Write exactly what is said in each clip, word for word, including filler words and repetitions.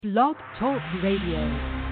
Blog Talk Radio.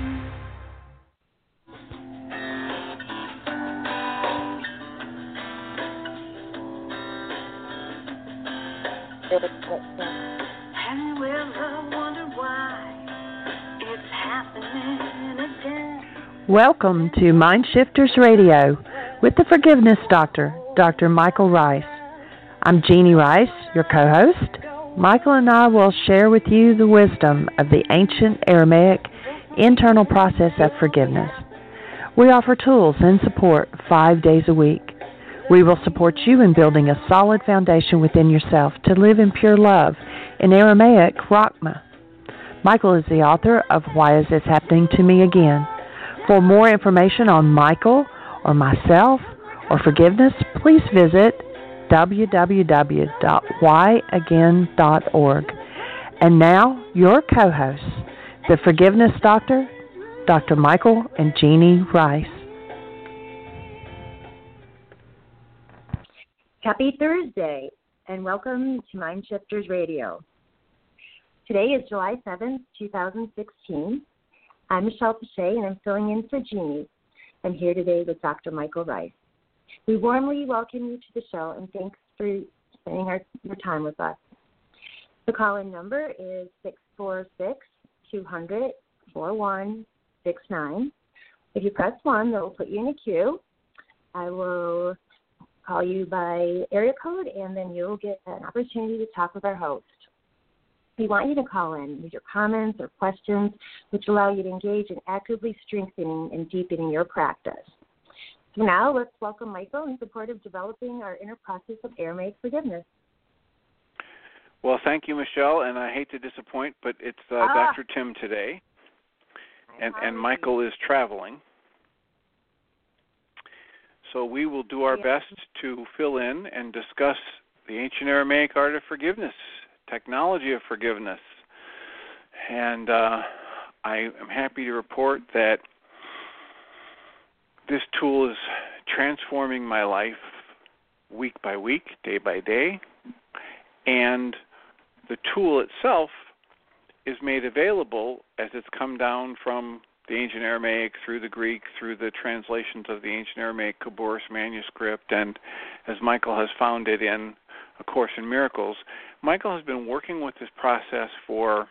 Welcome to Mind Shifters Radio with the Forgiveness Doctor, Doctor Michael Ryce. I'm Jeannie Ryce, your co-host. Michael and I will share with you the wisdom of the ancient Aramaic internal process of forgiveness. We offer tools and support five days a week. We will support you in building a solid foundation within yourself to live in pure love, in Aramaic, Rachma. Michael is the author of Why Is This Happening to Me Again? For more information on Michael or myself or forgiveness, please visit w w w dot why again dot org. And now, your co-hosts, the Forgiveness Doctor, Doctor Michael and Jeannie Ryce. Happy Thursday, and welcome to Mind Shifters Radio. Today is July seventh, twenty sixteen. I'm Michelle Pache, and I'm filling in for Jeannie. I'm here today with Doctor Michael Ryce. We warmly welcome you to the show, and thanks for spending our, your time with us. The call-in number is six four six, two hundred, four one six nine. If you press one, that will put you in a queue. I will call you by area code, and then you'll get an opportunity to talk with our host. We want you to call in with your comments or questions, which allow you to engage in actively strengthening and deepening your practice. So now let's welcome Michael in support of developing our inner process of Aramaic forgiveness. Well, thank you, Michelle, and I hate to disappoint, but it's uh, ah. Doctor Tim today, and, and Michael is traveling. So we will do our yes. best to fill in and discuss the ancient Aramaic art of forgiveness, technology of forgiveness. And uh, I am happy to report that this tool is transforming my life week by week, day by day, and the tool itself is made available as it's come down from the ancient Aramaic through the Greek, through the translations of the ancient Aramaic Khabouris manuscript, and as Michael has found it in A Course in Miracles. Michael has been working with this process for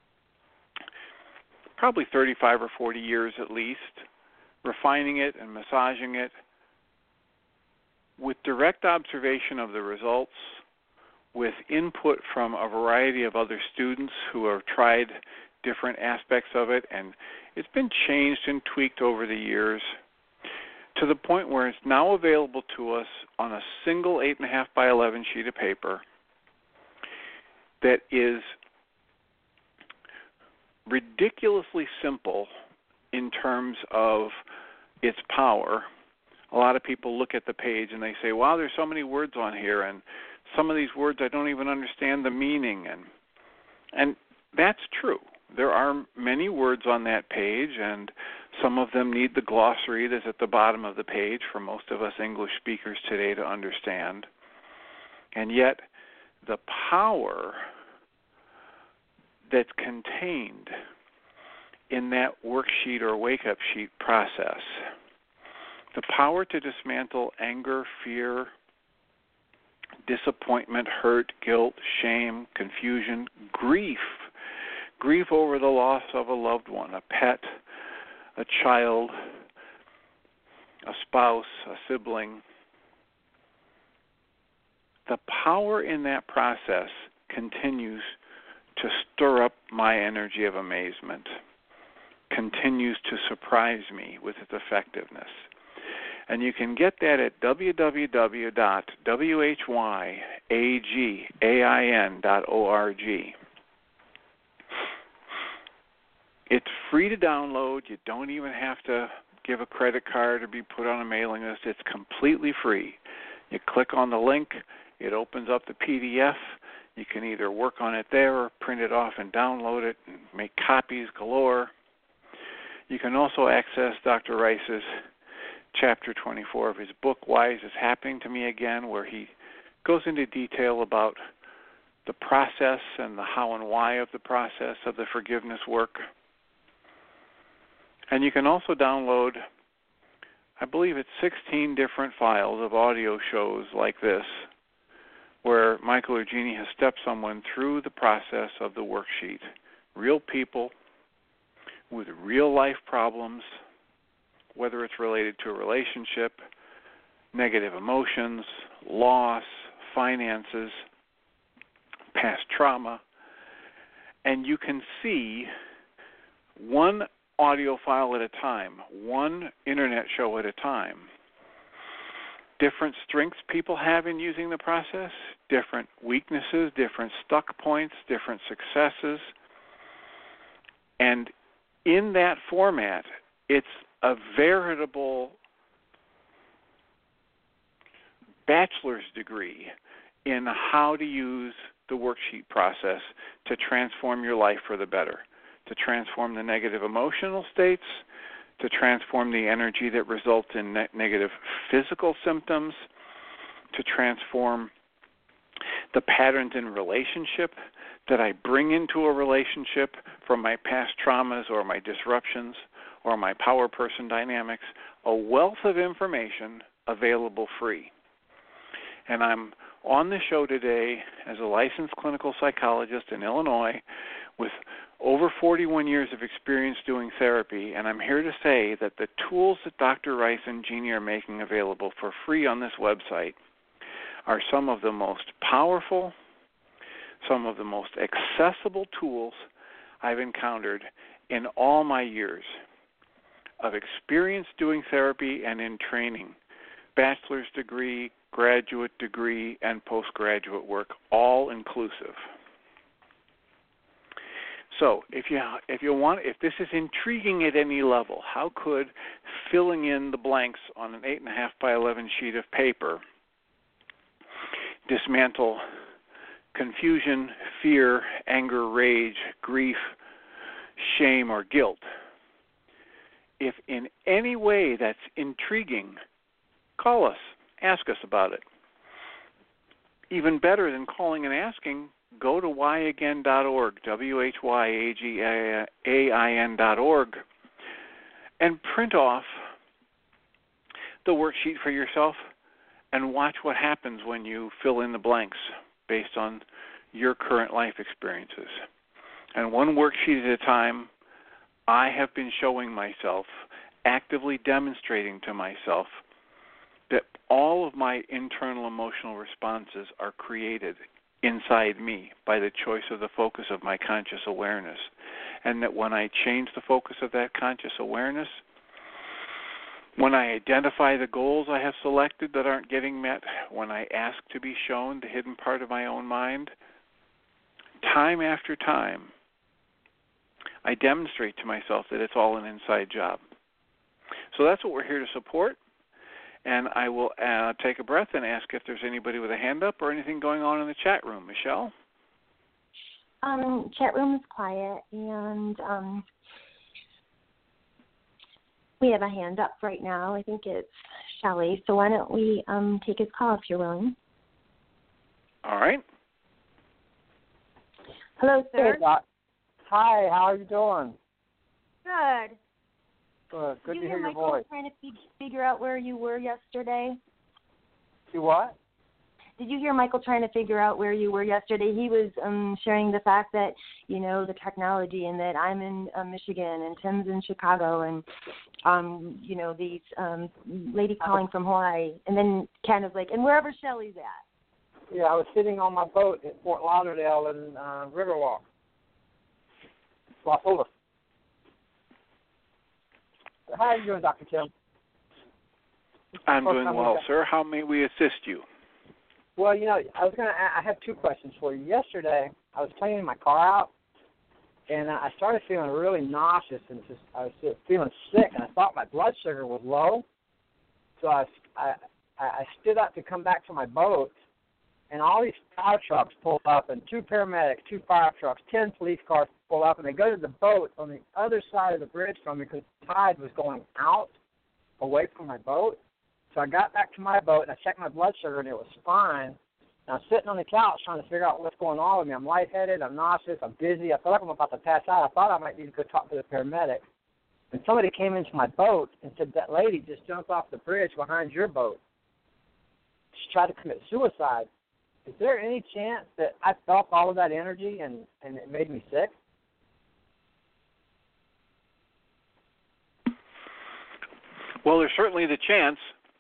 probably thirty-five or forty years at least, refining it and massaging it with direct observation of the results, with input from a variety of other students who have tried different aspects of it, and it's been changed and tweaked over the years to the point where it's now available to us on a single eight point five by eleven sheet of paper that is ridiculously simple in terms of its power. A lot of people look at the page and they say, wow, there's so many words on here, and some of these words I don't even understand the meaning. And and that's true. There are many words on that page, and some of them need the glossary that's at the bottom of the page for most of us English speakers today to understand. And yet, the power that's contained in that worksheet or wake-up sheet process, the power to dismantle anger, fear, disappointment, hurt, guilt, shame, confusion, grief, grief over the loss of a loved one, a pet, a child, a spouse, a sibling. The power in that process continues to stir up my energy of amazement, continues to surprise me with its effectiveness. And you can get that at w w w dot whyagain dot org. It's free to download. You don't even have to give a credit card or be put on a mailing list. It's completely free. You click on the link. It opens up the P D F. You can either work on it there or print it off and download it and make copies galore. You can also access Doctor Ryce's Chapter twenty-four of his book, Why Is This Happening to Me Again?, where he goes into detail about the process and the how and why of the process of the forgiveness work. And you can also download, I believe it's sixteen different files of audio shows like this, where Michael or Jeannie has stepped someone through the process of the worksheet. Real people with real life problems, whether it's related to a relationship, negative emotions, loss, finances, past trauma, and you can see one audio file at a time, one internet show at a time, different strengths people have in using the process, different weaknesses, different stuck points, different successes. And in that format, it's a veritable bachelor's degree in how to use the worksheet process to transform your life for the better, to transform the negative emotional states, to transform the energy that results in ne- negative physical symptoms, to transform the patterns in relationship that I bring into a relationship from my past traumas or my disruptions or my power person dynamics, a wealth of information available free. And I'm on the show today as a licensed clinical psychologist in Illinois with over forty-one years of experience doing therapy, and I'm here to say that the tools that Doctor Rice and Jeannie are making available for free on this website are some of the most powerful, some of the most accessible tools I've encountered in all my years of experience doing therapy and in training, bachelor's degree, graduate degree, and postgraduate work, all inclusive. So, if you if you want, if this is intriguing at any level, how could filling in the blanks on an eight and a half by eleven sheet of paper dismantle confusion, fear, anger, rage, grief, shame, or guilt? If in any way that's intriguing, call us, ask us about it. Even better than calling and asking, go to why again dot org, W H Y A G A I N dot org, and print off the worksheet for yourself and watch what happens when you fill in the blanks based on your current life experiences. And one worksheet at a time, I have been showing myself, actively demonstrating to myself, that all of my internal emotional responses are created inside me by the choice of the focus of my conscious awareness. And that when I change the focus of that conscious awareness, when I identify the goals I have selected that aren't getting met, when I ask to be shown the hidden part of my own mind, time after time, I demonstrate to myself that it's all an inside job. So that's what we're here to support. And I will uh, take a breath and ask if there's anybody with a hand up or anything going on in the chat room. Michelle? Um, chat room is quiet, and um, we have a hand up right now. I think it's Shelley. So why don't we um, take his call if you're willing? All right. Hello, sir. Hey, Doc. Hi, how are you doing? Good. Good. Good Did to you hear your Michael voice. trying to f- figure out where you were yesterday? You what? Did you hear Michael trying to figure out where you were yesterday? He was um, sharing the fact that, you know, the technology, and that I'm in uh, Michigan and Tim's in Chicago, and, um, you know, these um, lady calling from Hawaii, and then kind of like, and wherever Shelley's at. Yeah, I was sitting on my boat at Fort Lauderdale in uh, Riverwalk. Las Olas. How are you doing, Doctor Tim? I'm doing well, sir. How may we assist you? Well, you know, I was gonna. I have two questions for you. Yesterday, I was cleaning my car out, and I started feeling really nauseous, and just I was feeling sick, and I thought my blood sugar was low. So I, I, I stood up to come back to my boat, and all these fire trucks pull up, and two paramedics, two fire trucks, ten police cars pull up, and they go to the boat on the other side of the bridge from me because the tide was going out away from my boat. So I got back to my boat, and I checked my blood sugar, and it was fine. And I'm sitting on the couch trying to figure out what's going on with me. I'm lightheaded. I'm nauseous. I'm dizzy. I feel like I'm about to pass out. I thought I might need to go talk to the paramedic. And somebody came into my boat and said, that lady just jumped off the bridge behind your boat. She tried to commit suicide. Is there any chance that I felt all of that energy and, and it made me sick? Well, there's certainly the chance.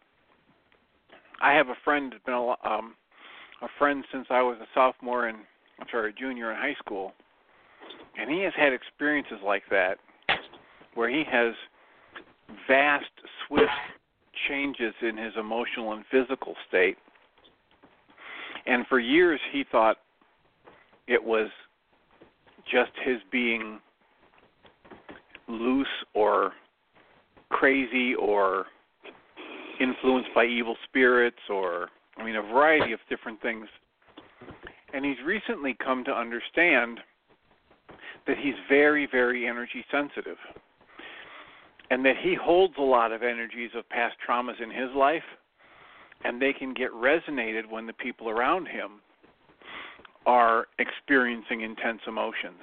I have a friend, been a, um, a friend since I was a sophomore and I'm sorry, a junior in high school, and he has had experiences like that, where he has vast, swift changes in his emotional and physical state. And for years he thought it was just his being loose or crazy or influenced by evil spirits or, I mean, a variety of different things. And he's recently come to understand that he's very, very energy sensitive and that he holds a lot of energies of past traumas in his life, and they can get resonated when the people around him are experiencing intense emotions.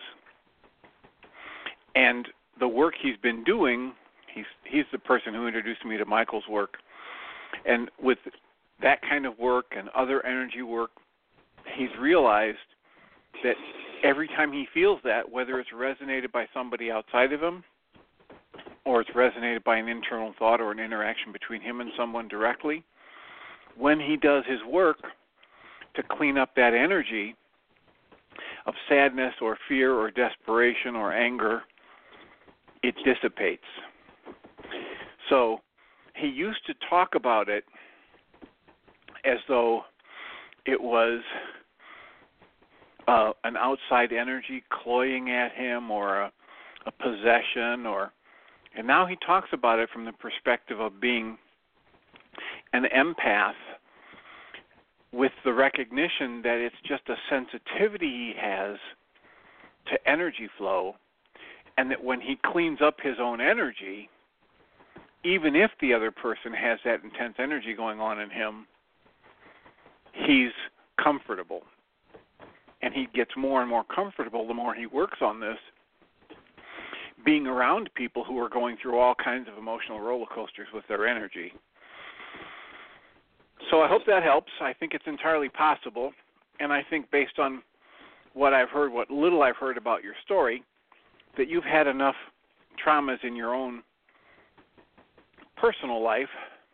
And the work he's been doing, he's he's the person who introduced me to Michael's work, and with that kind of work and other energy work, he's realized that every time he feels that, whether it's resonated by somebody outside of him or it's resonated by an internal thought or an interaction between him and someone directly, when he does his work to clean up that energy of sadness or fear or desperation or anger, it dissipates. So he used to talk about it as though it was uh, an outside energy cloying at him or a, a possession, or, and now he talks about it from the perspective of being an empath with the recognition that it's just a sensitivity he has to energy flow, and that when he cleans up his own energy, even if the other person has that intense energy going on in him, he's comfortable. And he gets more and more comfortable the more he works on this, being around people who are going through all kinds of emotional roller coasters with their energy. So I hope that helps. I think it's entirely possible. And I think based on what I've heard, what little I've heard about your story, that you've had enough traumas in your own personal life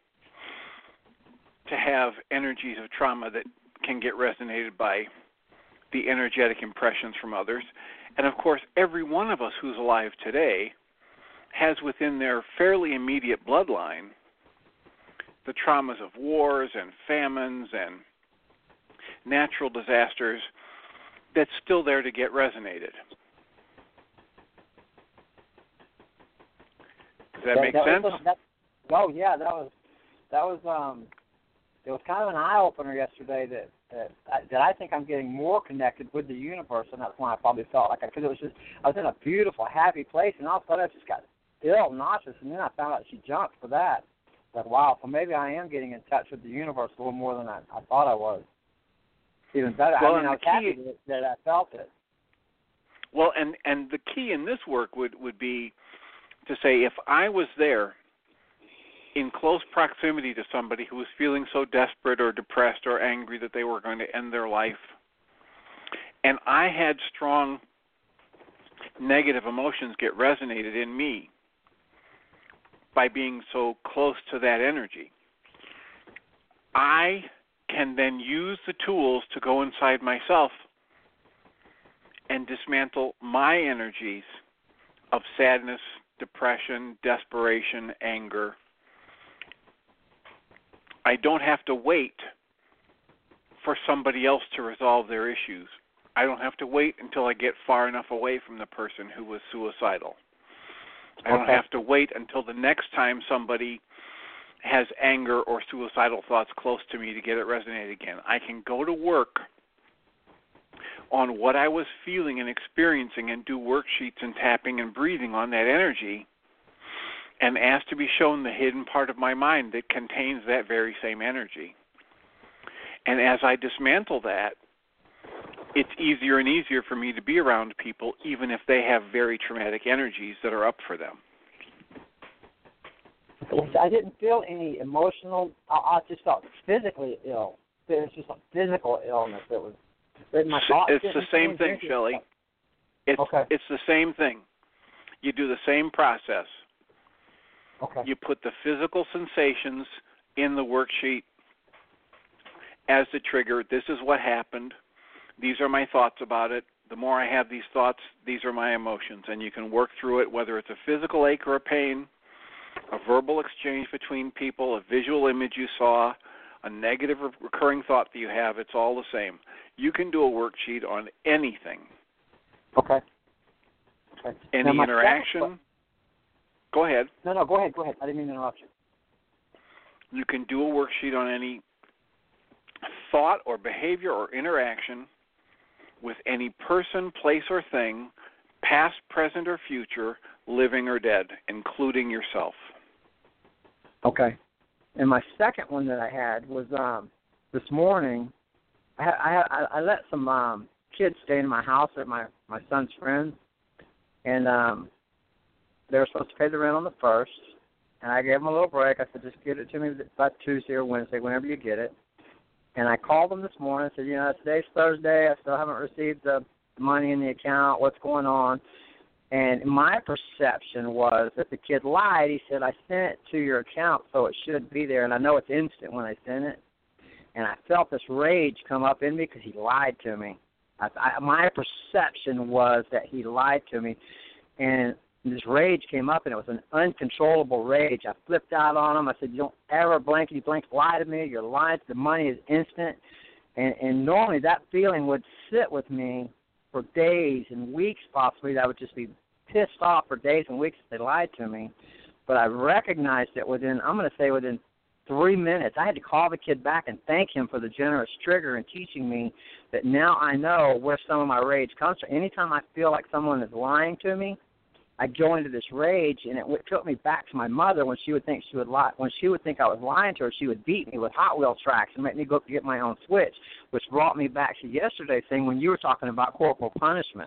to have energies of trauma that can get resonated by the energetic impressions from others. And of course, every one of us who's alive today has within their fairly immediate bloodline the traumas of wars and famines and natural disasters that's still there to get resonated. Does that, that make that sense? Was, that, oh yeah, that was that was um, it was kind of an eye opener yesterday that that I, that I think I'm getting more connected with the universe, and that's when I probably felt like I because it was just I was in a beautiful, happy place, and all of a sudden I just got ill, nauseous, and then I found out she jumped for that. Like, wow, so maybe I am getting in touch with the universe a little more than I, I thought I was. Even better. Well, I mean, I was key, happy that, that I felt it. Well, and, and the key in this work would, would be to say, if I was there in close proximity to somebody who was feeling so desperate or depressed or angry that they were going to end their life, and I had strong negative emotions get resonated in me by being so close to that energy, I can then use the tools to go inside myself and dismantle my energies of sadness, depression, desperation, anger. I don't have to wait for somebody else to resolve their issues. I don't have to wait until I get far enough away from the person who was suicidal. I don't Okay. have to wait until the next time somebody has anger or suicidal thoughts close to me to get it resonate again. I can go to work on what I was feeling and experiencing and do worksheets and tapping and breathing on that energy and ask to be shown the hidden part of my mind that contains that very same energy. And as I dismantle that, it's easier and easier for me to be around people, even if they have very traumatic energies that are up for them. I didn't feel any emotional. I, I just felt physically ill. There was just a physical illness that was. That my thoughts it's the same thing, Shelley. It's okay. It's the same thing. You do the same process. Okay. You put the physical sensations in the worksheet as the trigger. This is what happened. These are my thoughts about it. The more I have these thoughts, these are my emotions. And you can work through it, whether it's a physical ache or a pain, a verbal exchange between people, a visual image you saw, a negative recurring thought that you have. It's all the same. You can do a worksheet on anything. Okay. Okay. Any interaction. Second, go ahead. No, no, go ahead, go ahead. I didn't mean to interrupt you. You can do a worksheet on any thought or behavior or interaction with any person, place, or thing, past, present, or future, living or dead, including yourself. Okay. And my second one that I had was um, this morning. I, I, I let some um, kids stay in my house at my, my son's friends, and um, they were supposed to pay the rent on the first. And I gave them a little break. I said, just get it to me by Tuesday or Wednesday, whenever you get it. And I called them this morning and said, you know, today's Thursday. I still haven't received the money in the account. What's going on? And my perception was that the kid lied. He said, I sent it to your account, so it should be there. And I know it's instant when I send it. And I felt this rage come up in me because he lied to me. I, I, my perception was that he lied to me. And this rage came up, and it was an uncontrollable rage. I flipped out on him. I said, you don't ever blink. You blink, lie to me. You're lying. The money is instant. And, and normally that feeling would sit with me for days and weeks possibly. That I would just be pissed off for days and weeks if they lied to me. But I recognized it within, I'm going to say within three minutes. I had to call the kid back and thank him for the generous trigger and teaching me that now I know where some of my rage comes from. Anytime I feel like someone is lying to me, I go into this rage, and it took me back to my mother when she would think she would lie. When she would think I was lying to her, she would beat me with Hot Wheel tracks and make me go get my own switch, which brought me back to yesterday's thing when you were talking about corporal punishment.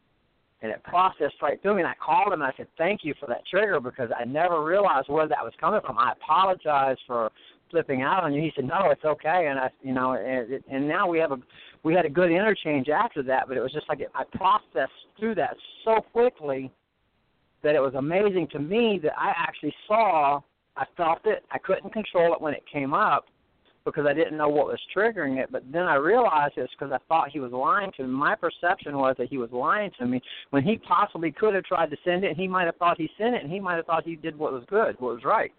And it processed right through me, and I called him and I said, thank you for that trigger, because I never realized where that was coming from. I apologize for flipping out on you. He said, no, it's okay. And I, you know, and, it, and now we have a, we had a good interchange after that, but it was just like it, I processed through that so quickly that it was amazing to me that I actually saw, I felt it. I couldn't control it when it came up because I didn't know what was triggering it. But then I realized it's because I thought he was lying to me. My perception was that he was lying to me when he possibly could have tried to send it, and he might have thought he sent it, and he might have thought he did what was good, what was right.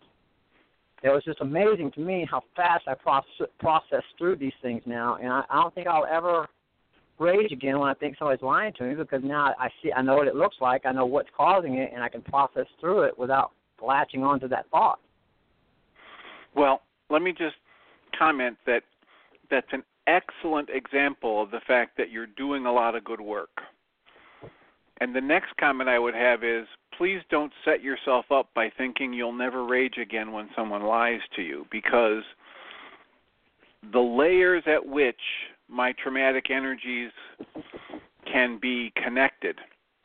It was just amazing to me how fast I process, process through these things now, and I, I don't think I'll ever rage again when I think somebody's lying to me, because now I see, I know what it looks like, I know what's causing it, and I can process through it without latching onto that thought. Well, let me just comment that that's an excellent example of the fact that you're doing a lot of good work. And the next comment I would have is, please don't set yourself up by thinking you'll never rage again when someone lies to you, because the layers at which my traumatic energies can be connected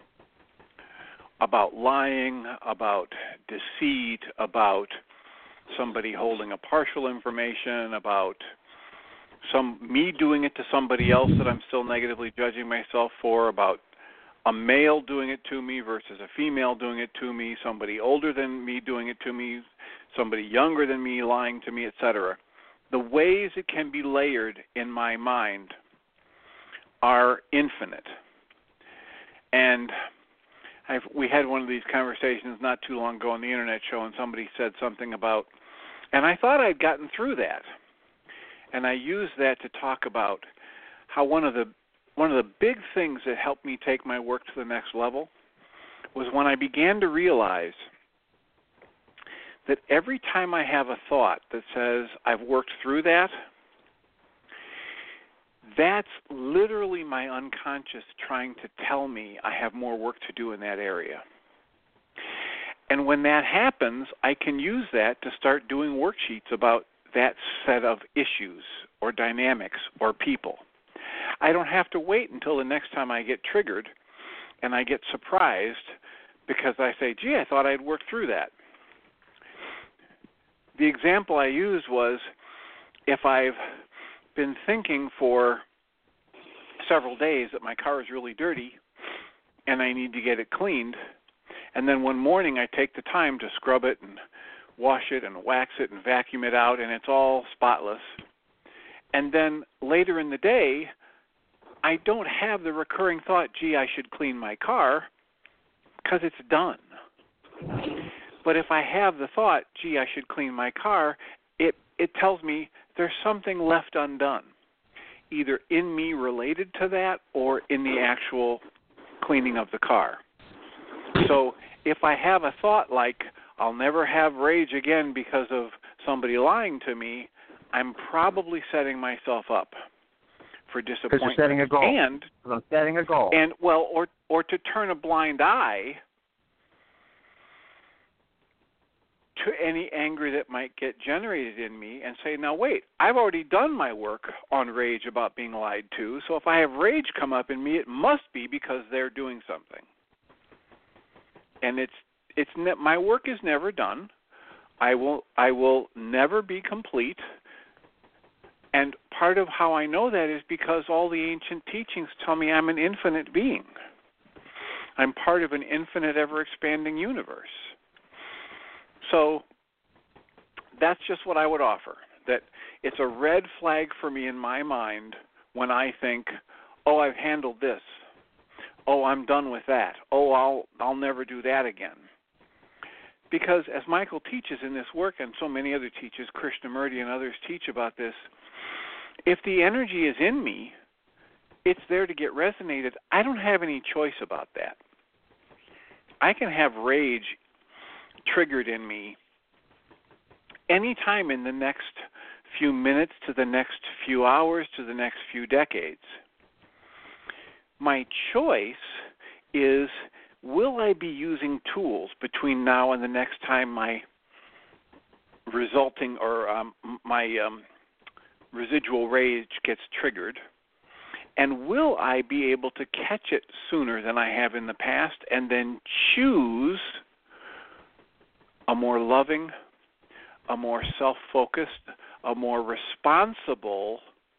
about lying, about deceit, about somebody holding a partial information, about some me doing it to somebody else that I'm still negatively judging myself for, about a male doing it to me versus a female doing it to me, somebody older than me doing it to me, somebody younger than me lying to me, et cetera. The ways it can be layered in my mind are infinite. And I've, we had one of these conversations not too long ago on the internet show, and somebody said something about, and I thought I'd gotten through that. And I used that to talk about how one of the one of the big things that helped me take my work to the next level was when I began to realize that every time I have a thought that says I've worked through that, that's literally my unconscious trying to tell me I have more work to do in that area. And when that happens, I can use that to start doing worksheets about that set of issues or dynamics or people. I don't have to wait until the next time I get triggered and I get surprised because I say, gee, I thought I'd worked through that. The example I used was if I've been thinking for several days that my car is really dirty and I need to get it cleaned, and then one morning I take the time to scrub it and wash it and wax it and vacuum it out, and it's all spotless. And then later in the day, I don't have the recurring thought, gee, I should clean my car, because it's done. But if I have the thought, gee, I should clean my car, it, it tells me there's something left undone, either in me related to that or in the actual cleaning of the car. So if I have a thought like, I'll never have rage again because of somebody lying to me, I'm probably setting myself up for disappointment. Because you're setting a goal. And I'm setting a goal. And well, or or to turn a blind eye to any anger that might get generated in me and say, now wait, I've already done my work on rage about being lied to, so if I have rage come up in me, it must be because they're doing something. And it's it's ne- my work is never done. I will I will never be complete. And part of how I know that is because all the ancient teachings tell me I'm an infinite being. I'm part of an infinite, ever-expanding universe. So that's just what I would offer, that it's a red flag for me in my mind when I think, oh, I've handled this. Oh, I'm done with that. Oh, I'll I'll never do that again. Because as Michael teaches in this work, and so many other teachers, Krishnamurti and others teach about this, if the energy is in me, it's there to get resonated. I don't have any choice about that. I can have rage triggered in me anytime in the next few minutes to the next few hours to the next few decades. My choice is, will I be using tools between now and the next time my resulting or um, my um, residual rage gets triggered, and will I be able to catch it sooner than I have in the past and then choose a more loving, a more self-focused, a more responsible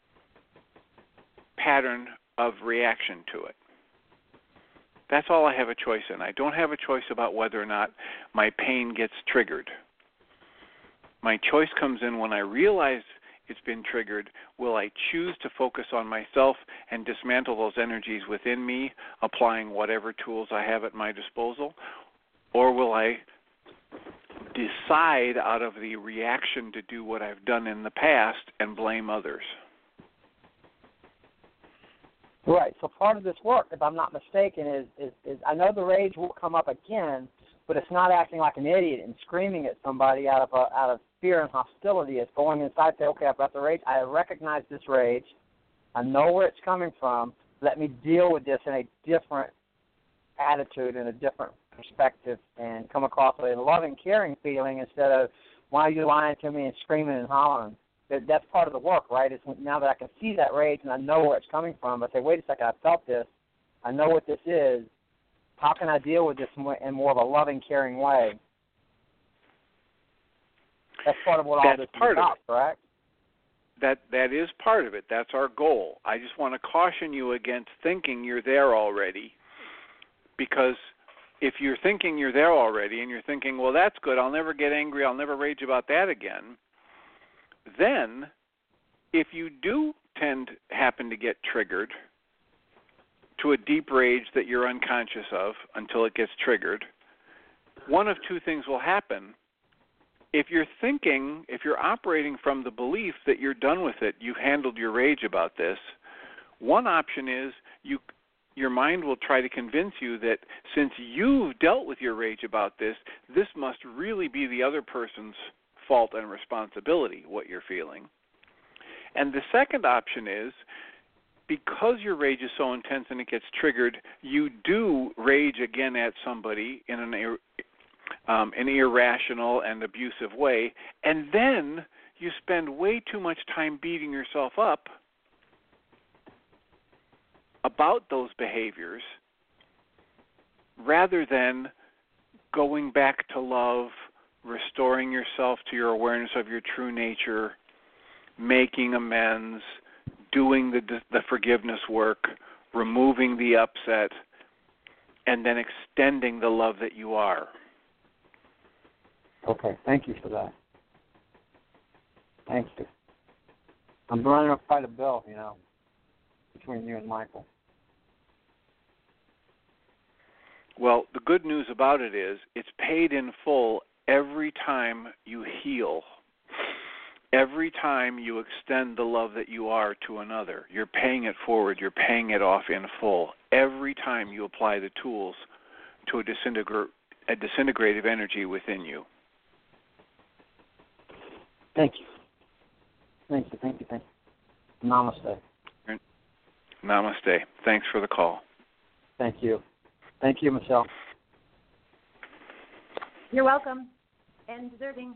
pattern of reaction to it. That's all I have a choice in. I don't have a choice about whether or not my pain gets triggered. My choice comes in when I realize it's been triggered. Will I choose to focus on myself and dismantle those energies within me, applying whatever tools I have at my disposal? Or will I decide out of the reaction to do what I've done in the past and blame others? Right. So part of this work, if I'm not mistaken, is, is, is I know the rage will come up again, but it's not acting like an idiot and screaming at somebody out of a, out of fear and hostility. It's going inside and say, okay, I've got the rage. I recognize this rage. I know where it's coming from. Let me deal with this in a different attitude and a different perspective and come across with a loving, caring feeling instead of, why are you lying to me and screaming and hollering? That, that's part of the work, right? Is now that I can see that rage and I know where it's coming from, I say, wait a second, I felt this. I know what this is. How can I deal with this in more of a loving, caring way? That's part of what all That's this is part about, of it. correct? That that is part of it. That's our goal. I just want to caution you against thinking you're there already, because if you're thinking you're there already and you're thinking, well, that's good, I'll never get angry, I'll never rage about that again, then if you do tend happen to get triggered to a deep rage that you're unconscious of until it gets triggered, one of two things will happen. If you're thinking, if you're operating from the belief that you're done with it, you've handled your rage about this, one option is you, your mind will try to convince you that since you've dealt with your rage about this, this must really be the other person's fault and responsibility, what you're feeling. And the second option is, because your rage is so intense and it gets triggered, you do rage again at somebody in an um, an irrational and abusive way, and then you spend way too much time beating yourself up about those behaviors rather than going back to love, restoring yourself to your awareness of your true nature, making amends, doing the the forgiveness work, removing the upset, and then extending the love that you are. Okay, thank you for that. Thank you. I'm running up quite a bill, you know, between you and Michael. Well, the good news about it is it's paid in full every time you heal. Every time you extend the love that you are to another, you're paying it forward, you're paying it off in full. Every time you apply the tools to a, disintegr- a disintegrative energy within you. Thank you. Thank you, thank you, thank you. Namaste. Namaste. Thanks for the call. Thank you. Thank you, Michelle. You're welcome and deserving.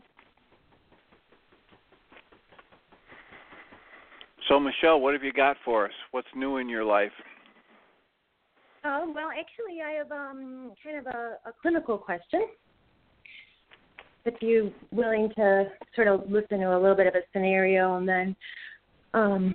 So, Michelle, what have you got for us? What's new in your life? Oh, well, actually, I have um, kind of a, a clinical question. If you're willing to sort of listen to a little bit of a scenario and then um,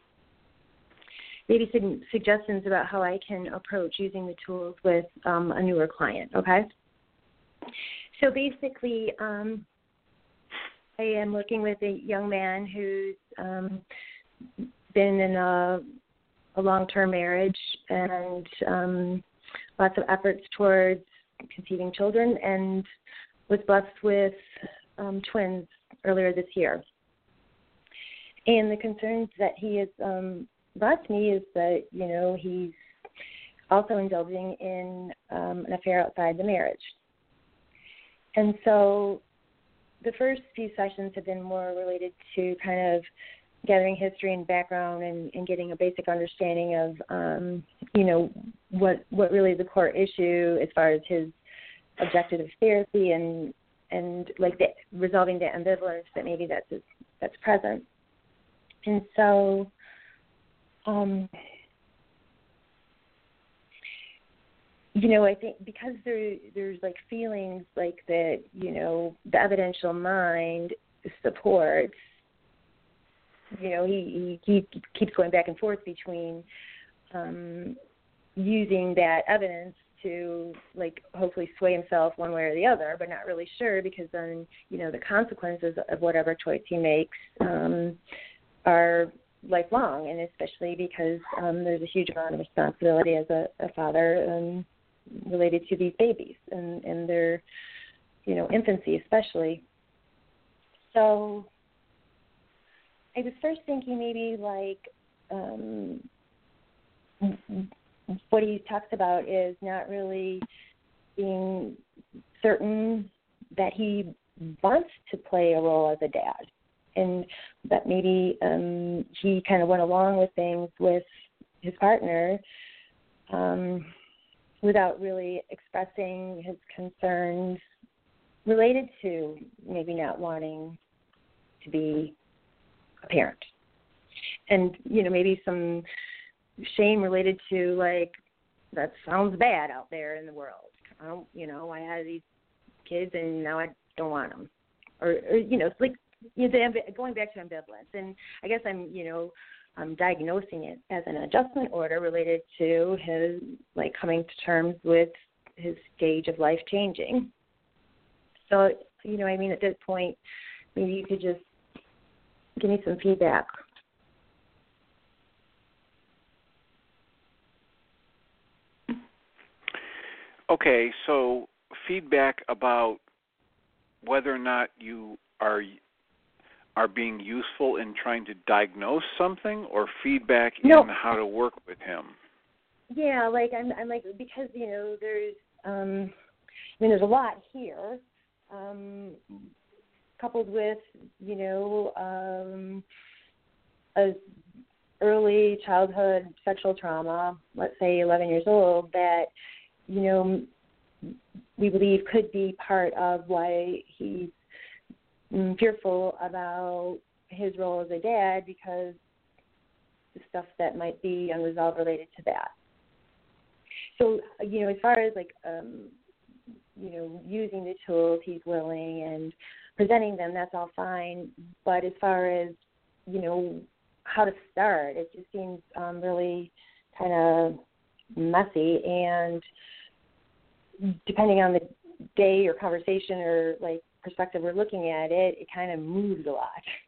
maybe some suggestions about how I can approach using the tools with um, a newer client, okay? So basically, um, I am working with a young man who's um, been in a, a long-term marriage and um, lots of efforts towards conceiving children, and was blessed with um, twins earlier this year. And the concerns that he has um, brought to me is that, you know, he's also indulging in um, an affair outside the marriage. And so the first few sessions have been more related to kind of gathering history and background and, and getting a basic understanding of, um, you know, what what really is the core issue as far as his objective of therapy and and like the, resolving the ambivalence that maybe that's that's present. And so, um, you know, I think because there there's like feelings like that, you know, the evidential mind supports. You know, he, he he keeps going back and forth between um, using that evidence to, like, hopefully sway himself one way or the other, but not really sure because then, you know, the consequences of whatever choice he makes um, are lifelong, and especially because um, there's a huge amount of responsibility as a, a father um, related to these babies and, and their, you know, infancy especially. So I was first thinking maybe like um, what he talks about is not really being certain that he wants to play a role as a dad, and that maybe um, he kind of went along with things with his partner um, without really expressing his concerns related to maybe not wanting to be a parent. And, you know, maybe some shame related to, like, that sounds bad out there in the world. I don't, you know, I had these kids and now I don't want them. Or, or you know, it's like, you know, going back to ambivalence. And I guess I'm, you know, I'm diagnosing it as an adjustment order related to his, like, coming to terms with his stage of life changing. So, you know, I mean, at this point, maybe you could just give me some feedback. Okay, so feedback about whether or not you are are being useful in trying to diagnose something, or feedback no. in how to work with him? Yeah, like I'm, I'm like because you know there's, um, I mean there's a lot here, um, coupled with you know um, a early childhood sexual trauma, let's say eleven years old, that you know we believe could be part of why he's mm, fearful about his role as a dad because the stuff that might be unresolved related to that. So, you know, as far as like, um, you know, using the tools, he's willing, and presenting them, that's all fine. But as far as, you know, how to start, it just seems um, really kind of messy. And depending on the day or conversation or, like, perspective we're looking at it, it kind of moves a lot.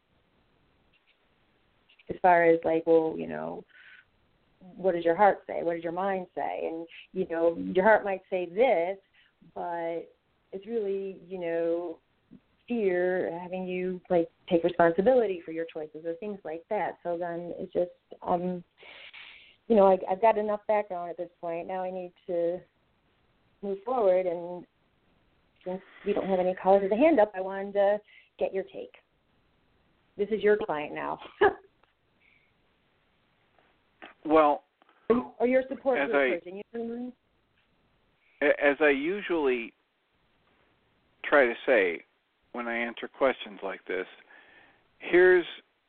As far as, like, well, you know, what does your heart say? What does your mind say? And, you know, your heart might say this, but it's really, you know, fear having you, like, take responsibility for your choices or things like that. So then it's just, um, you know, I, I've got enough background at this point. Now I need to move forward. And since we don't have any callers with a hand up, I wanted to get your take. This is your client now. Well, or your support as group I, person. You know what I mean? As I usually try to say when I answer questions like this, here's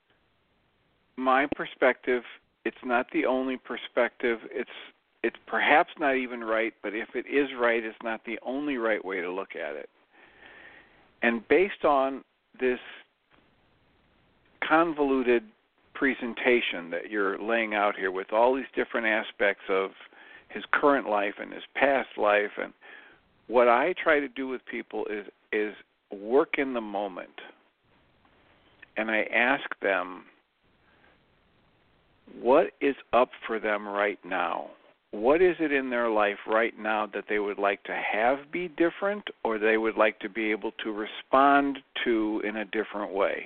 my perspective. It's not the only perspective. It's it's perhaps not even right, but if it is right, it's not the only right way to look at it. And based on this convoluted presentation that you're laying out here with all these different aspects of his current life and his past life, and what I try to do with people is is work in the moment. And I ask them, what is up for them right now? What is it in their life right now that they would like to have be different, or they would like to be able to respond to in a different way?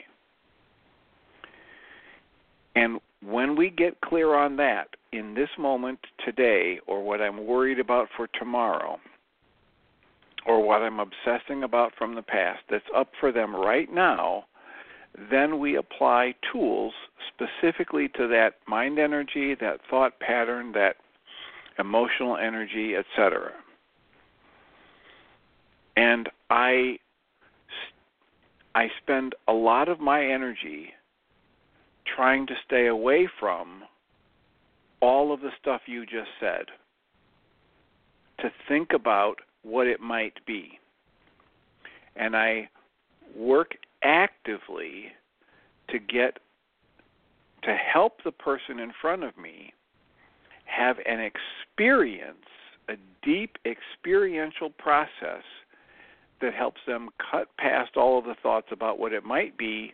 And when we get clear on that in this moment today, or what I'm worried about for tomorrow, or what I'm obsessing about from the past that's up for them right now, then we apply tools specifically to that mind energy, that thought pattern, that emotional energy, et cetera. And I, I spend a lot of my energy trying to stay away from all of the stuff you just said, to think about what it might be. And I work actively to get, to help the person in front of me have an experience, a deep experiential process that helps them cut past all of the thoughts about what it might be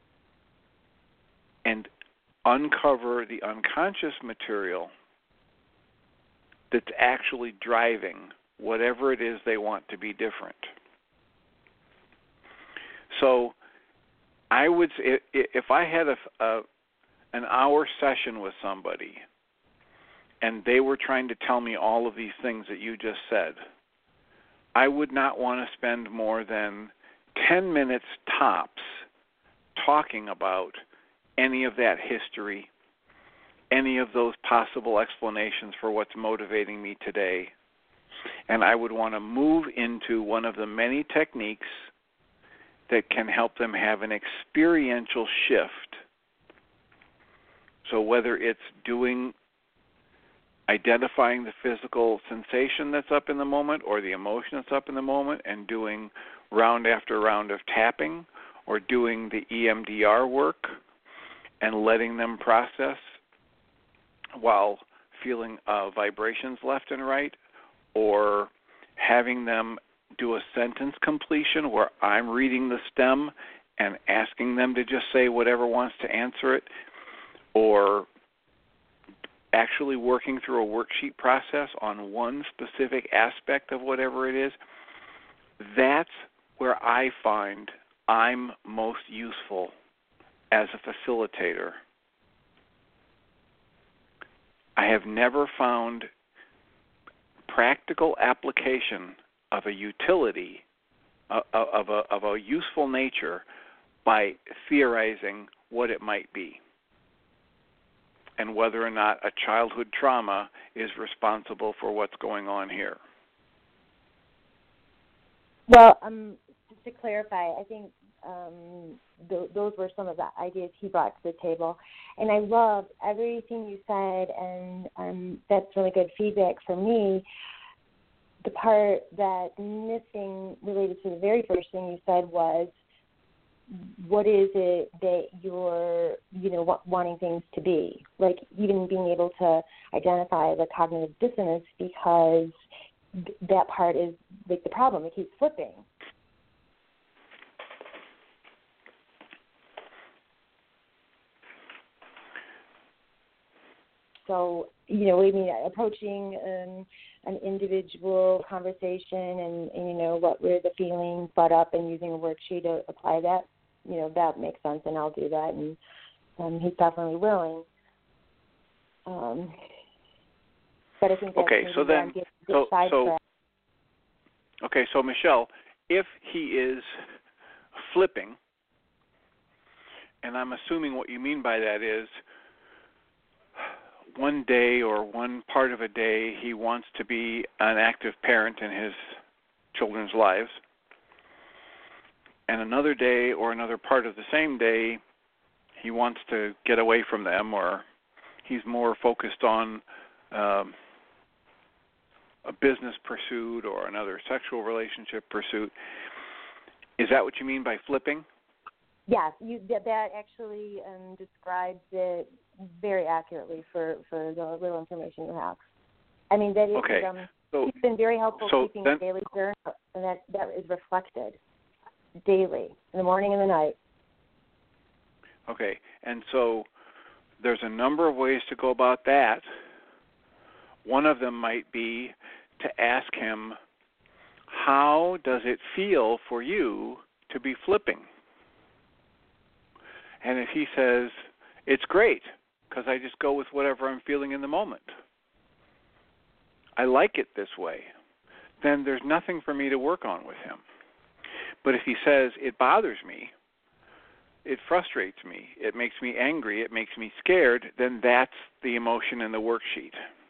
and uncover the unconscious material that's actually driving whatever it is they want to be different. So I would say if I had a, a an hour session with somebody and they were trying to tell me all of these things that you just said, I would not want to spend more than ten minutes tops talking about any of that history, any of those possible explanations for what's motivating me today. And I would want to move into one of the many techniques that can help them have an experiential shift. So whether it's doing, identifying the physical sensation that's up in the moment or the emotion that's up in the moment and doing round after round of tapping, or doing the E M D R work and letting them process while feeling uh, vibrations left and right, or having them do a sentence completion where I'm reading the stem and asking them to just say whatever wants to answer it, or actually working through a worksheet process on one specific aspect of whatever it is. That's where I find I'm most useful as a facilitator. I have never found practical application of a utility, uh, of a of a useful nature, by theorizing what it might be and whether or not a childhood trauma is responsible for what's going on here. Well, um, just to clarify, I think um, th- those were some of the ideas he brought to the table. And I loved everything you said, and um, that's really good feedback for me. The part that's missing related to the very first thing you said was, what is it that you're, you know, w- wanting things to be? Like even being able to identify the cognitive dissonance, because th- that part is like the problem. It keeps flipping. So, you know, I mean, approaching um, an individual conversation and, and, you know, what were the feelings brought up and using a worksheet to apply that, you know, that makes sense, and I'll do that, and um, he's definitely willing. Um, but I think that's okay, so then, get, get so, so, okay, so Michelle, if he is flipping, and I'm assuming what you mean by that is one day or one part of a day he wants to be an active parent in his children's lives, and another day or another part of the same day he wants to get away from them, or he's more focused on um, a business pursuit or another sexual relationship pursuit. Is that what you mean by flipping? Yes, you, that, that actually um, describes it very accurately for, for the little information you have. I mean, that is, okay. um, so, it's been very helpful so keeping then, a daily journal, and that, that is reflected daily, in the morning and the night. Okay, and so there's a number of ways to go about that. One of them might be to ask him, how does it feel for you to be flipping? And if he says, it's great, because I just go with whatever I'm feeling in the moment, I like it this way, then there's nothing for me to work on with him. But if he says, it bothers me, it frustrates me, it makes me angry, it makes me scared, then that's the emotion in the worksheet.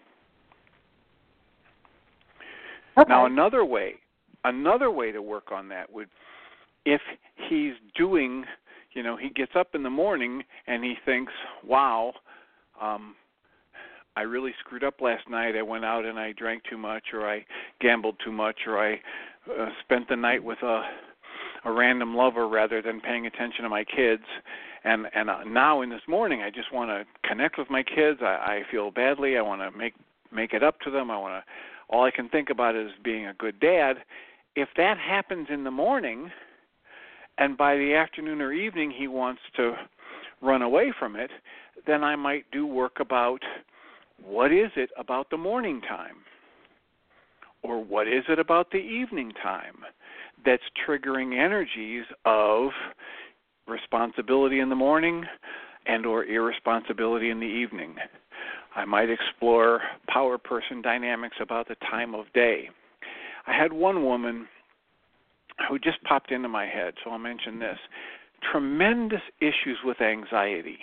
Okay. Now another way, another way to work on that would, if he's doing, you know, he gets up in the morning and he thinks, wow, um, I really screwed up last night. I went out and I drank too much, or I gambled too much, or I uh, spent the night with a a random lover rather than paying attention to my kids. And and uh, now in this morning, I just want to connect with my kids. I, I feel badly. I want to make make it up to them. I want to. All I can think about is being a good dad. If that happens in the morning, and by the afternoon or evening he wants to run away from it, then I might do work about what is it about the morning time, or what is it about the evening time that's triggering energies of responsibility in the morning and or irresponsibility in the evening. I might explore power person dynamics about the time of day. I had one woman who just popped into my head, so I'll mention this. Tremendous issues with anxiety.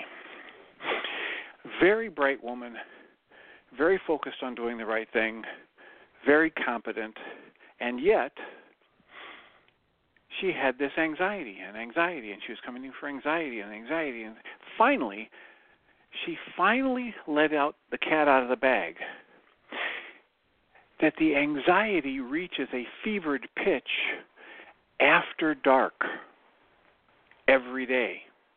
Very bright woman, very focused on doing the right thing, very competent, and yet she had this anxiety and anxiety, and she was coming in for anxiety and anxiety, and finally, she finally let out the cat out of the bag. That the anxiety reaches a fevered pitch after dark every day.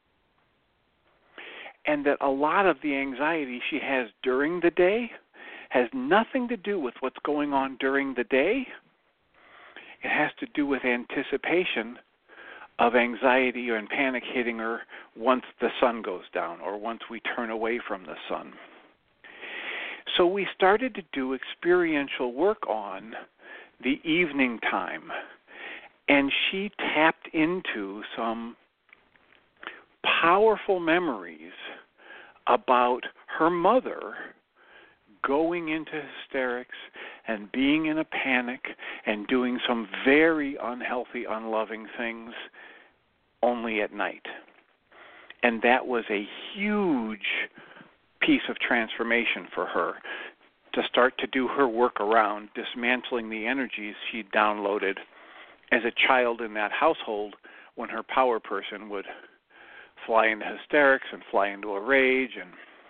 And that a lot of the anxiety she has during the day has nothing to do with what's going on during the day. It has to do with anticipation of anxiety and panic hitting her once the sun goes down or once we turn away from the sun. So we started to do experiential work on the evening time, and she tapped into some powerful memories about her mother going into hysterics and being in a panic and doing some very unhealthy, unloving things only at night. And that was a huge piece of transformation for her to start to do her work around dismantling the energies she downloaded as a child in that household when her power person would fly into hysterics and fly into a rage. And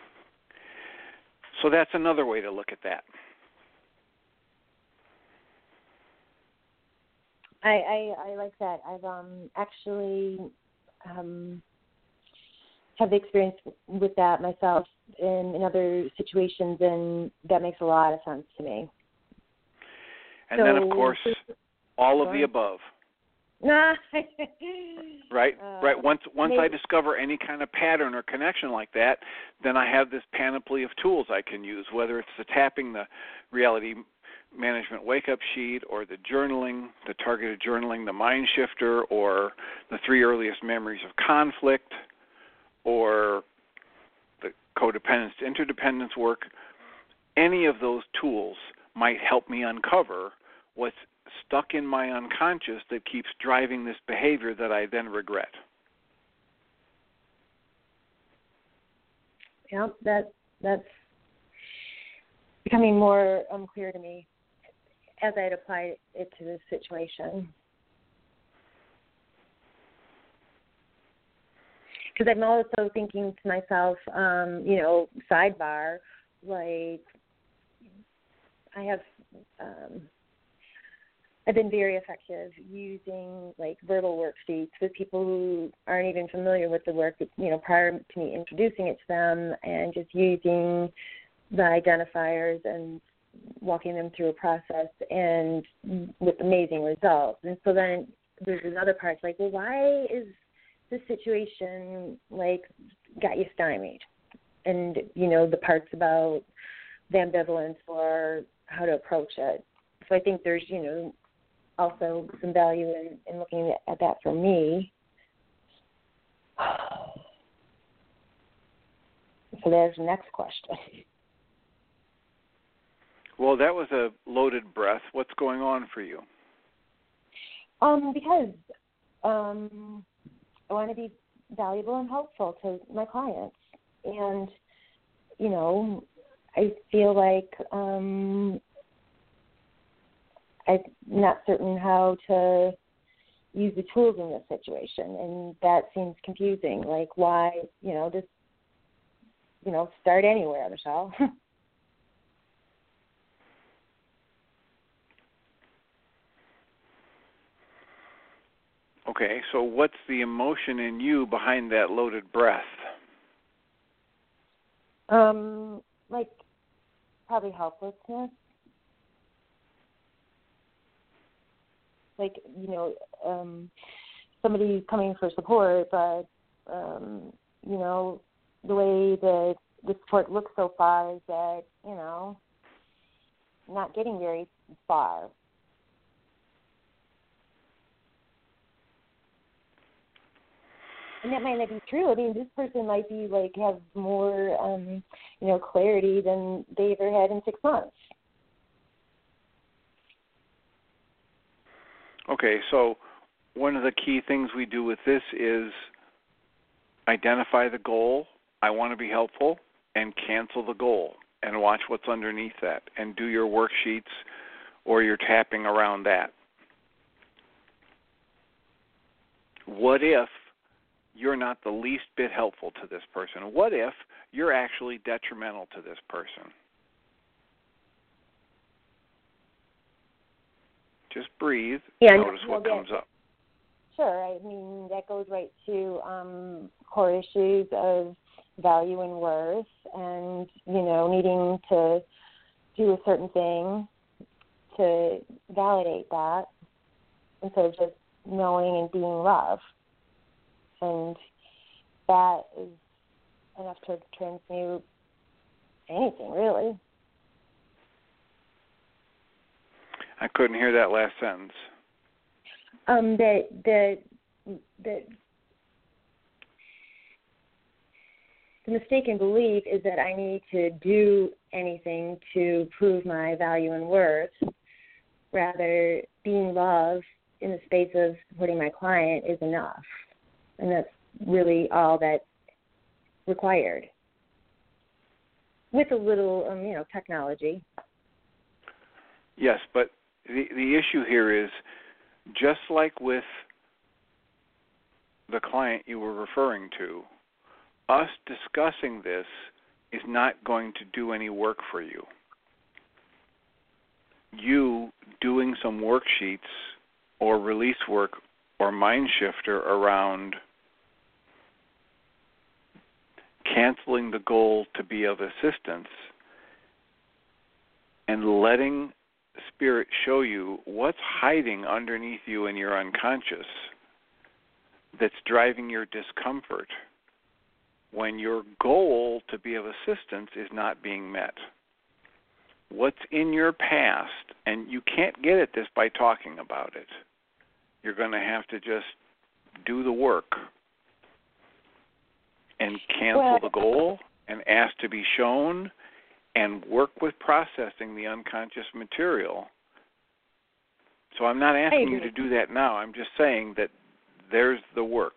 so that's another way to look at that. I, I, I like that. I've um, actually um, have experience with that myself in, in other situations, and that makes a lot of sense to me. And so, then, of course, all of the above. right, uh, right. Once once maybe. I discover any kind of pattern or connection like that, then I have this panoply of tools I can use, whether it's the tapping, the reality management wake-up sheet, or the journaling, the targeted journaling, the mind shifter, or the three earliest memories of conflict, or the codependence to interdependence work. Any of those tools might help me uncover what's stuck in my unconscious that keeps driving this behavior that I then regret. Yeah, that that's becoming more um, clear to me as I had applied it to this situation. Because I'm also thinking to myself, um, you know, sidebar, like I have, um, I've been very effective using like verbal worksheets with people who aren't even familiar with the work, you know, prior to me introducing it to them, and just using the identifiers and walking them through a process, and with amazing results. And so then there's another part, like, well, why is this situation like got you stymied? And, you know, the parts about the ambivalence or how to approach it. So I think there's, you know, also some value in, in looking at that for me. So there's the next question. Well, that was a loaded breath. What's going on for you? Um, because um, I want to be valuable and helpful to my clients. And, you know, I feel like um, I'm not certain how to use the tools in this situation. And that seems confusing. Like, why, you know, just, you know, start anywhere, Michelle. Okay, so what's the emotion in you behind that loaded breath? Um, like probably helplessness. Like, you know, um, somebody coming for support, but, um, you know, the way the, the support looks so far is that, you know, not getting very far. And that might not be true. I mean, this person might be like have more, um, you know, clarity than they ever had in six months. Okay, so one of the key things we do with this is identify the goal, I want to be helpful, and cancel the goal, and watch what's underneath that, and do your worksheets or your tapping around that. What if you're not the least bit helpful to this person? What if you're actually detrimental to this person? Just breathe, yeah, notice no, what that, comes up. Sure. I mean, that goes right to um, core issues of value and worth, and, you know, needing to do a certain thing to validate that instead of just knowing and being love. And that is enough to transmute anything, really. I couldn't hear that last sentence. Um, that that that the mistaken belief is that I need to do anything to prove my value and worth. Rather, being love in the space of supporting my client is enough. And that's really all that's required, with a little, um, you know, technology. Yes, but the the issue here is, just like with the client you were referring to, us discussing this is not going to do any work for you. You doing some worksheets or release work or mind shifter around canceling the goal to be of assistance and letting Spirit show you what's hiding underneath you in your unconscious that's driving your discomfort when your goal to be of assistance is not being met. What's in your past, and you can't get at this by talking about it. You're going to have to just do the work and cancel well, the goal and ask to be shown and work with processing the unconscious material. So I'm not asking you to do that now. I'm just saying that there's the work.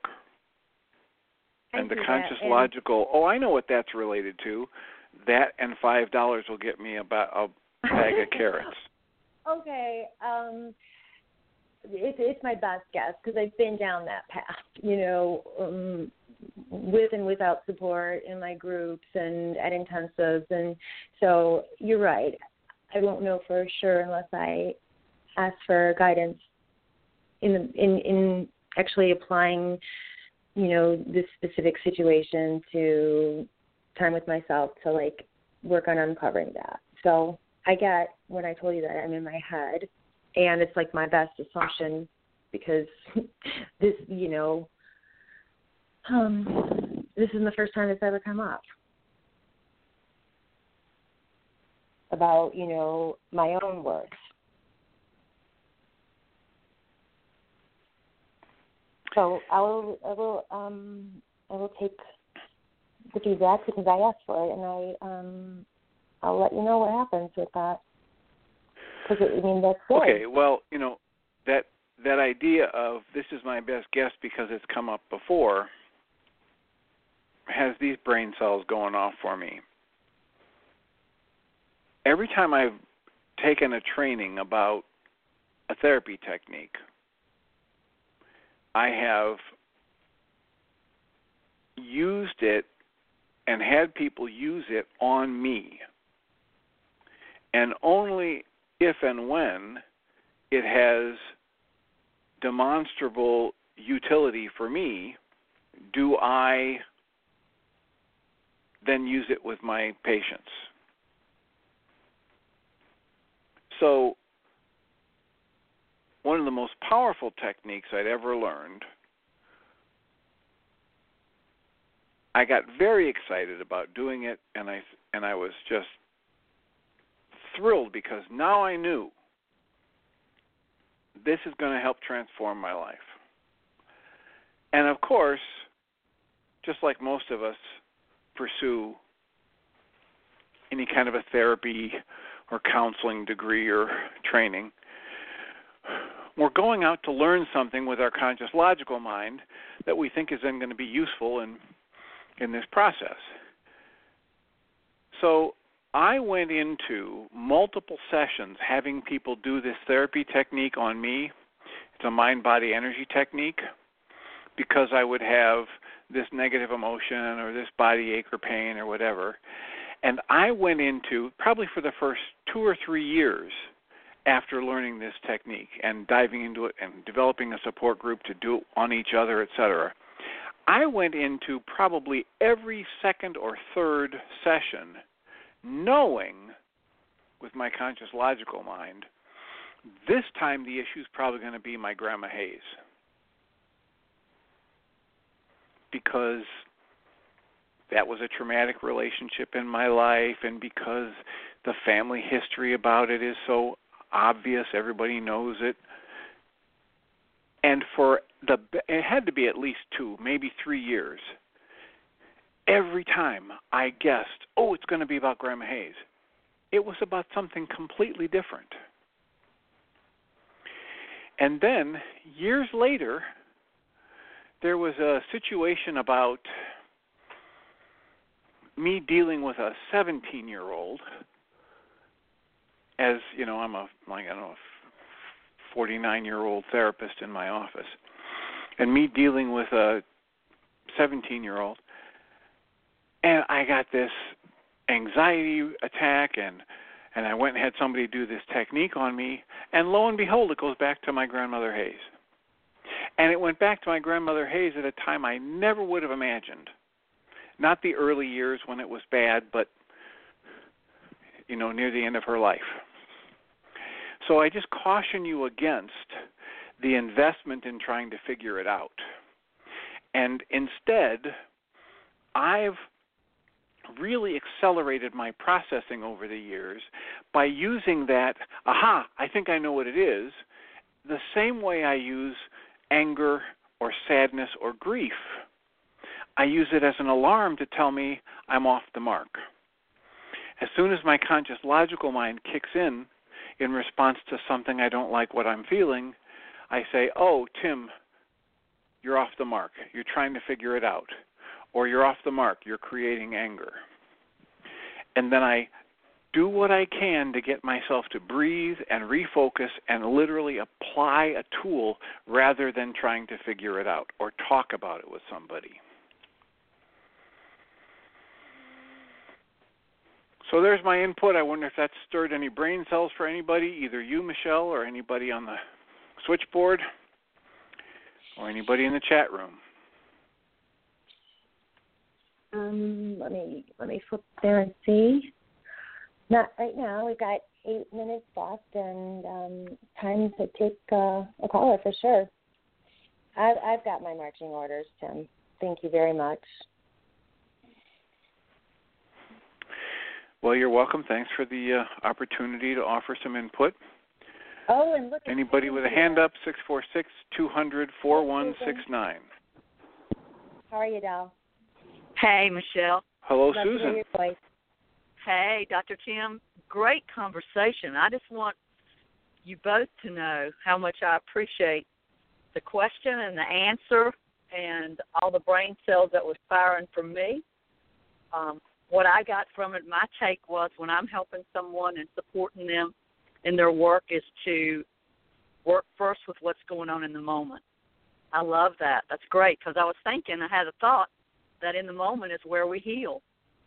I And the that, conscious and logical, oh, I know what that's related to. That and five dollars will get me about a bag of carrots. Okay. Um, it, it's my best guess because I've been down that path, you know, um, with and without support in my groups and at intensives. And so you're right. I won't know for sure unless I ask for guidance in the, in, in actually applying, you know, this specific situation to time with myself to, like, work on uncovering that. So I get when I told you that I'm in my head, and it's, like, my best assumption because this, you know, um, this isn't the first time it's ever come up about, you know, my own works. So I will, I will, um, I will take the feedback because I asked for it, and I, um, I'll let you know what happens with that. Because I mean that's good. Okay, well, you know, that that idea of this is my best guess because it's come up before has these brain cells going off for me. Every time I've taken a training about a therapy technique, I have used it and had people use it on me. And only if and when it has demonstrable utility for me do I then use it with my patients. So one of the most powerful techniques I'd ever learned, I got very excited about doing it, and I and I was just thrilled because now I knew this is going to help transform my life. And of course, just like most of us pursue any kind of a therapy or counseling degree or training, we're going out to learn something with our conscious logical mind that we think is then going to be useful in in this process. So I went into multiple sessions having people do this therapy technique on me. It's a mind-body energy technique because I would have this negative emotion or this body ache or pain or whatever. And I went into, probably for the first two or three years after learning this technique and diving into it and developing a support group to do it on each other, et cetera, I went into probably every second or third session knowing with my conscious logical mind, this time the issue is probably going to be my Grandma Hayes. Because that was a traumatic relationship in my life, and because the family history about it is so obvious, everybody knows it. And for the, it had to be at least two, maybe three years. Every time I guessed, oh, it's going to be about Grandma Hayes, it was about something completely different. And then, years later, there was a situation about me dealing with a seventeen-year-old. As, you know, I'm a, like, I don't know, forty-nine-year-old therapist in my office. and me dealing with a seventeen-year-old. And I got this anxiety attack, and, and I went and had somebody do this technique on me, and lo and behold, it goes back to my grandmother Hayes. And it went back to my grandmother Hayes at a time I never would have imagined. Not the early years when it was bad, but, you know, near the end of her life. So I just caution you against the investment in trying to figure it out. And instead, I've really accelerated my processing over the years by using that, aha, I think I know what it is, the same way I use anger or sadness or grief. I use it as an alarm to tell me I'm off the mark. As soon as my conscious logical mind kicks in in response to something I don't like what I'm feeling, I say, oh, Tim, you're off the mark. You're trying to figure it out. Or you're off the mark. You're creating anger. And then I do what I can to get myself to breathe and refocus and literally apply a tool rather than trying to figure it out or talk about it with somebody. So there's my input. I wonder if that stirred any brain cells for anybody, either you, Michelle, or anybody on the switchboard, or anybody in the chat room. Um, let me let me flip there and see. Not right now. We've got eight minutes left, and um, time to take uh, a caller for sure. I've, I've got my marching orders, Tim. Thank you very much. Well, you're welcome. Thanks for the uh, opportunity to offer some input. Oh, and look. Anybody with a hand up? six four six, two hundred, four one six nine. How are you, Dal? Hey, Michelle. Hello, Love Susan. To hear your voice. Hey, Doctor Tim. Great conversation. I just want you both to know how much I appreciate the question and the answer and all the brain cells that was firing from me. Um, what I got from it, my take was when I'm helping someone and supporting them in their work is to work first with what's going on in the moment. I love that. That's great because I was thinking, I had a thought that in the moment is where we heal.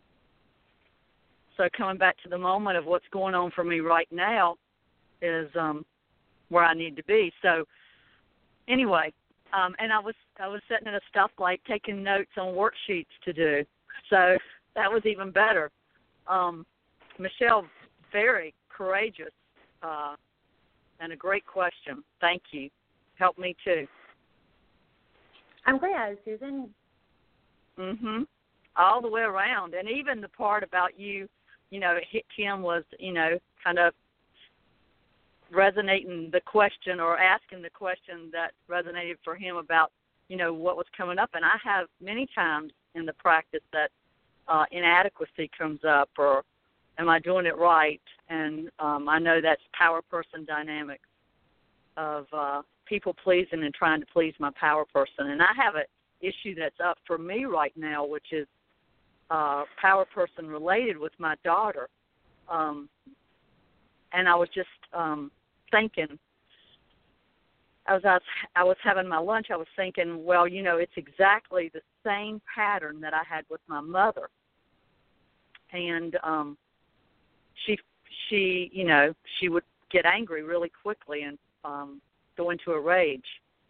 So coming back to the moment of what's going on for me right now is um, where I need to be. So anyway, um, and I was I was sitting at a stoplight taking notes on worksheets to do. So that was even better. Um, Michelle, very courageous uh, and a great question. Thank you. Helped me too. I'm glad, Susan. Mhm. All the way around, and even the part about you, you know, hit Tim was, you know, kind of resonating the question or asking the question that resonated for him about, you know, what was coming up. And I have many times in the practice that uh, inadequacy comes up, or am I doing it right? And um, I know that's power person dynamics of uh, people pleasing and trying to please my power person. And I have an issue that's up for me right now, which is uh, power person related with my daughter. Um, and I was just um, thinking, as I was, I was having my lunch, I was thinking, well, you know, it's exactly the same pattern that I had with my mother. And um, she, she, you know, she would get angry really quickly and um, go into a rage,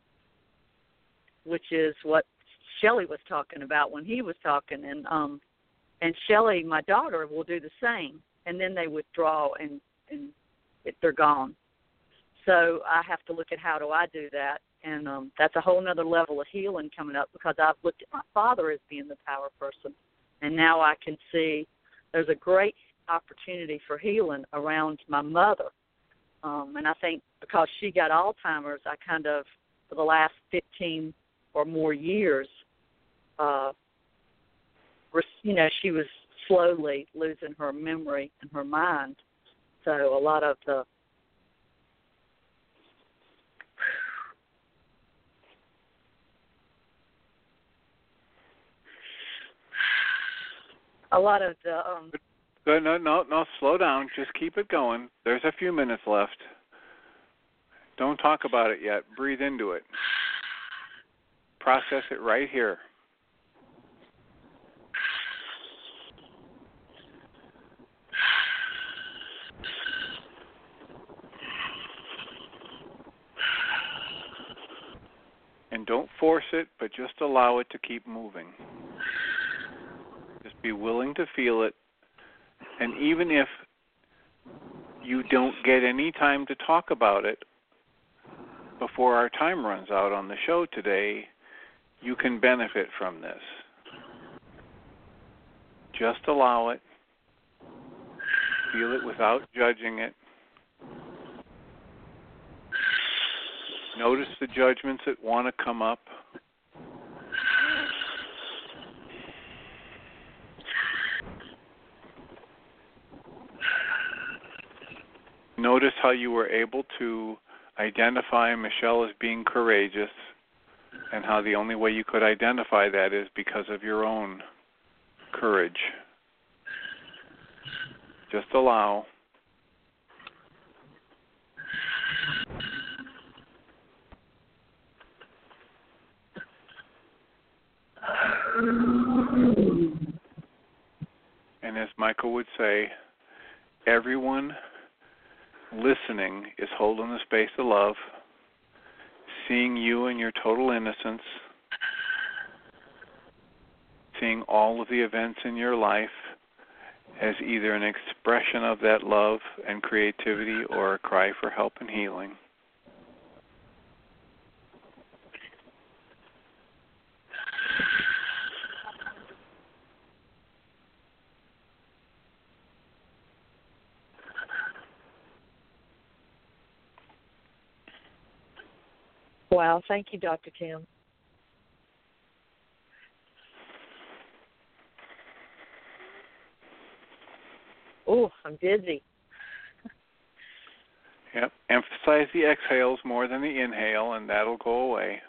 which is what Shelley was talking about when he was talking. And um, and Shelley, my daughter, will do the same, and then they withdraw and, and it, they're gone. So I have to look at how do I do that, and um, that's a whole other level of healing coming up because I've looked at my father as being the power person, and now I can see there's a great opportunity for healing around my mother. Um, and I think because she got Alzheimer's, I kind of, for the last fifteen or more years, uh, you know, she was slowly losing her memory and her mind. So a lot of the a lot of the um, no, no, no, no, slow down. Just keep it going. There's a few minutes left. Don't talk about it yet. Breathe into it. process it right here. And don't force it, but just allow it to keep moving. Just be willing to feel it. And even if you don't get any time to talk about it before our time runs out on the show today, you can benefit from this. Just allow it. Feel it without judging it. Notice the judgments that want to come up. Notice how you were able to identify Michelle as being courageous, and how the only way you could identify that is because of your own courage. Just allow. And as Michael would say, everyone listening is holding the space of love, seeing you in your total innocence, seeing all of the events in your life as either an expression of that love and creativity or a cry for help and healing. Wow, thank you, Doctor Tim. Oh, I'm dizzy. Yep. Emphasize the exhales more than the inhale, and that'll go away.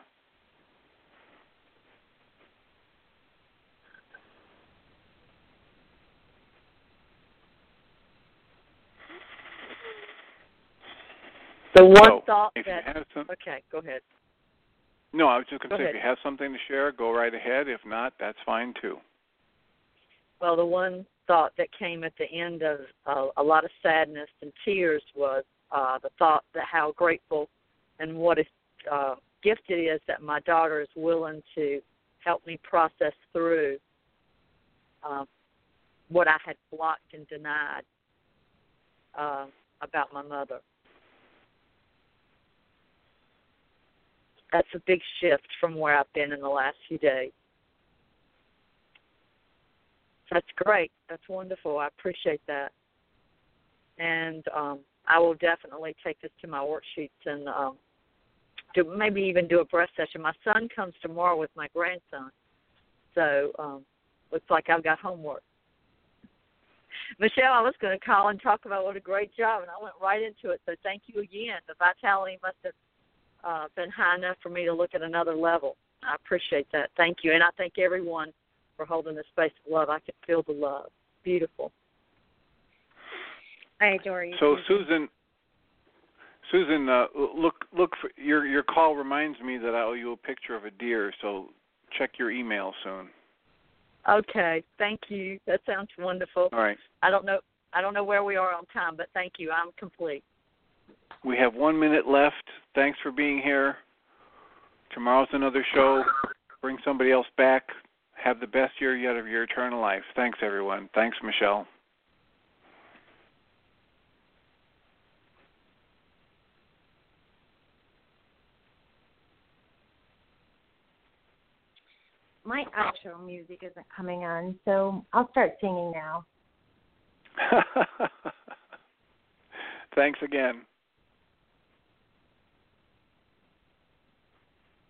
The one so, thought if that... You have some, okay, go ahead. No, I was just going to go say, ahead. if you have something to share, go right ahead. If not, that's fine too. Well, the one thought that came at the end of uh, a lot of sadness and tears was uh, the thought that how grateful and what a uh, gift it is that my daughter is willing to help me process through uh, what I had blocked and denied uh, about my mother. That's a big shift from where I've been in the last few days. That's great. That's wonderful. I appreciate that. And um, I will definitely take this to my worksheets and um, do, maybe even do a breath session. My son comes tomorrow with my grandson, so um, looks like I've got homework. Michelle, I was going to call and talk about what a great job, and I went right into it, so thank you again. The vitality must have uh, been high enough for me to look at another level. I appreciate that. Thank you, and I thank everyone for holding the space of love. I can feel the love. Beautiful. I adore you. So Susan, Susan, uh, look, look for your your call reminds me that I owe you a picture of a deer. So check your email soon. Okay, thank you. That sounds wonderful. All right. I don't know. I don't know where we are on time, but thank you. I'm complete. We have one minute left. Thanks for being here. Tomorrow's another show. Bring somebody else back. Have the best year yet of your eternal life. Thanks, everyone. Thanks, Michelle. My outro music isn't coming on, so I'll start singing now. Thanks again.